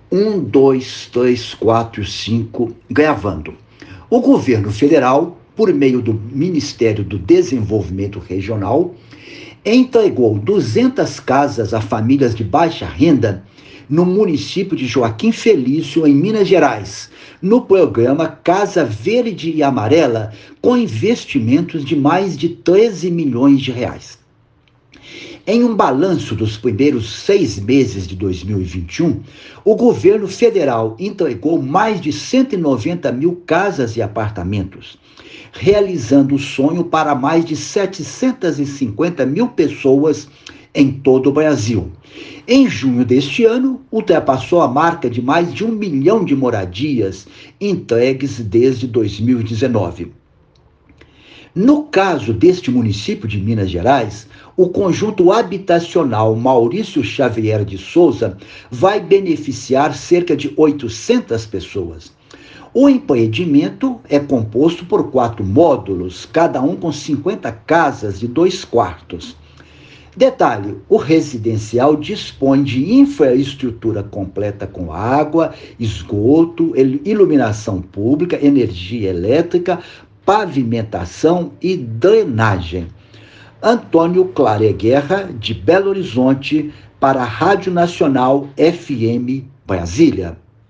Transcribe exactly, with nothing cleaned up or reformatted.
Um, dois, três, quatro, cinco, gravando. O governo federal, por meio do Ministério do Desenvolvimento Regional, entregou duzentas casas a famílias de baixa renda no município de Joaquim Felício, em Minas Gerais, no programa Casa Verde e Amarela, com investimentos de mais de treze milhões de reais. Em um balanço dos primeiros seis meses de dois mil e vinte e um, o governo federal entregou mais de cento e noventa mil casas e apartamentos, realizando o sonho para mais de setecentas e cinquenta mil pessoas em todo o Brasil. Em junho deste ano, ultrapassou a marca de mais de um milhão de moradias entregues desde dois mil e dezenove. No caso deste município de Minas Gerais, o conjunto habitacional Maurício Xavier de Souza vai beneficiar cerca de oitocentas pessoas. O empreendimento é composto por quatro módulos, cada um com cinquenta casas de dois quartos. Detalhe, o residencial dispõe de infraestrutura completa com água, esgoto, iluminação pública, energia elétrica, pavimentação e drenagem. Antônio Clare Guerra, de Belo Horizonte, para a Rádio Nacional F M Brasília.